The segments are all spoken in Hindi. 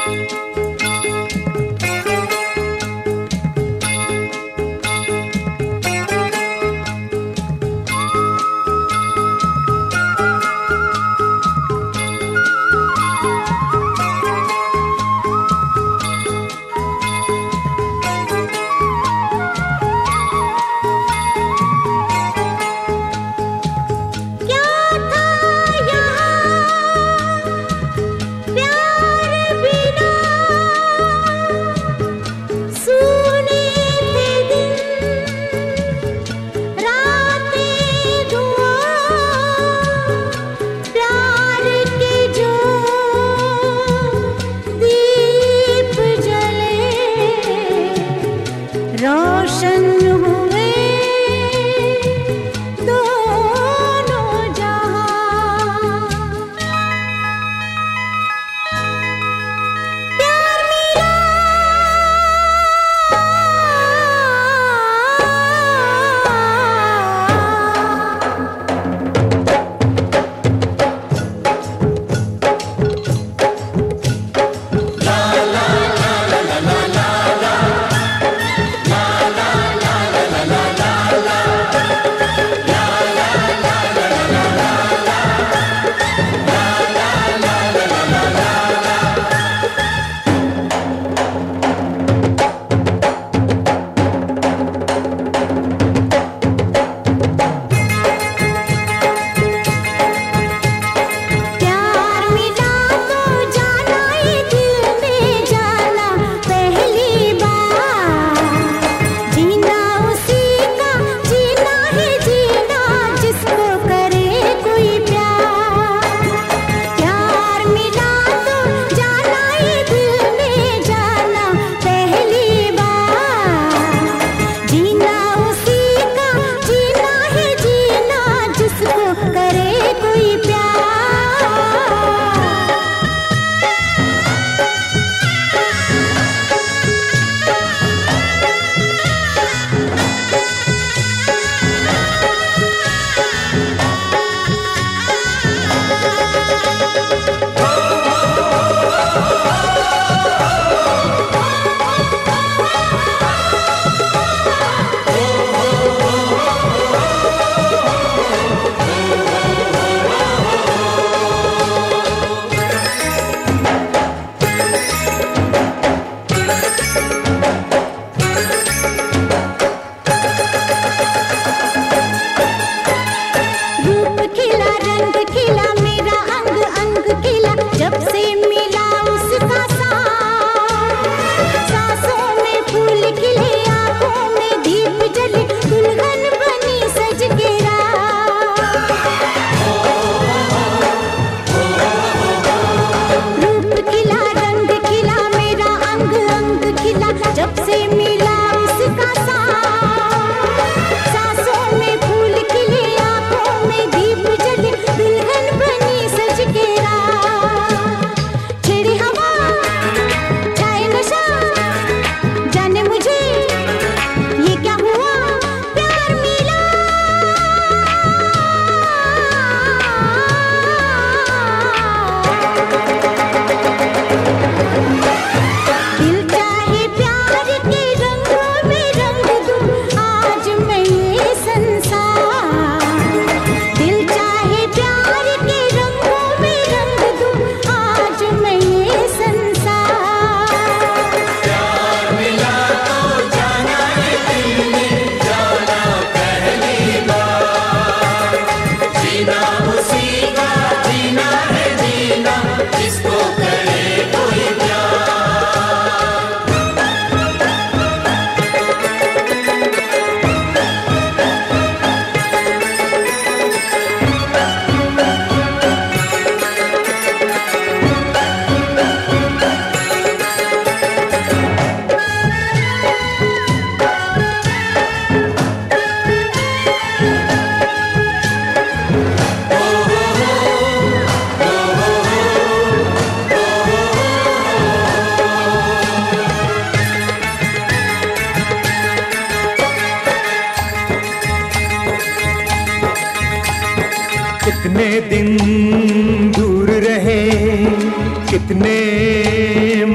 कितने दिन दूर रहे, कितने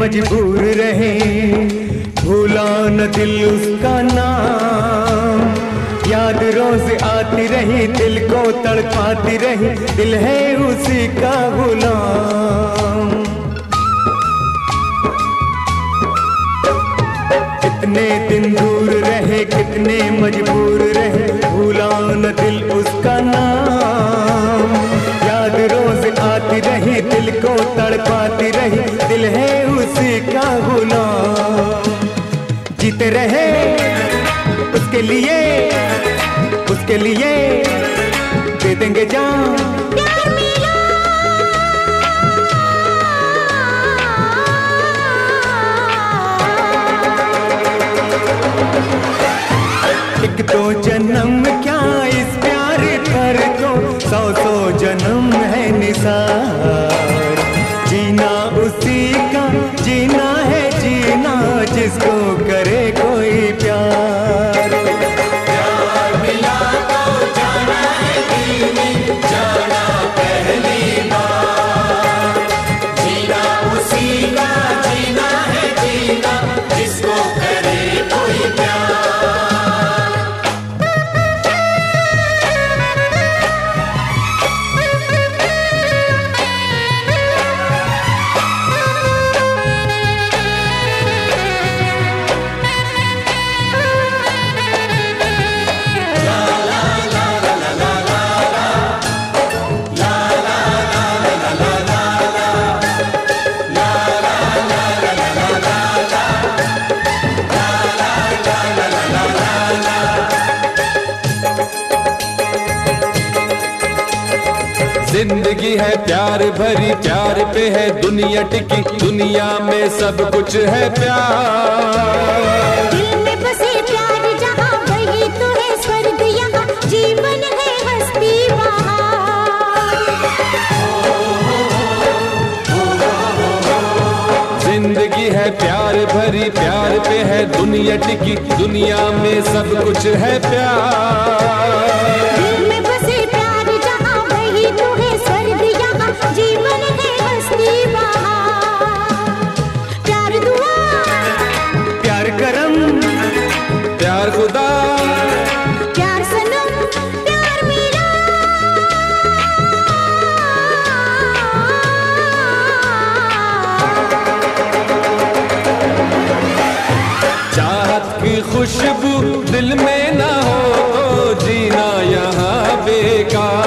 मजबूर रहे, भूला न दिल उसका नाम। याद रोज आती रही, दिल को तड़पाती रही, दिल है उसी का गुलाम। कितने दिन दूर रहे, कितने मजबूर रहे, भूला न दिल उसका नाम। याद रोज आती रही, दिल को तड़पाती रही, दिल है उसी का गुलाम। जीते रहे उसके लिए, उसके लिए दे देंगे जान। एक तो जन्म क्या इस प्यार पर तो 100 जन्म है निसार। जीना उसी का जीना है जीना, जिसको करे कोई प्यार। प्यार मिला तो जाना है दीनी, जाना पहली बार। जीना उसी का जीना है जीना, जिसको करे कोई प्यार। जिंदगी है प्यार भरी, प्यार पे है दुनिया टिकी, दुनिया में सब कुछ है प्यार। दिल में बसे प्यार जहाँ, वही तो है स्वर्ग यहाँ, जीवन है हस्ती वहाँ। जिंदगी है प्यार भरी, प्यार पे है दुनिया टिकी, दुनिया में सब कुछ है प्यार। दिल में बसे प्यार जहाँ, वही तो है स्वर्ग यहाँ, जीवन है हस्ती वहाँ। प्यार दुआ, प्यार करम, प्यार खुदा, प्यार सनम, प्यार मेरा। चाहत की खुशबू दिल में ना हो तो जीना यहाँ बेकार।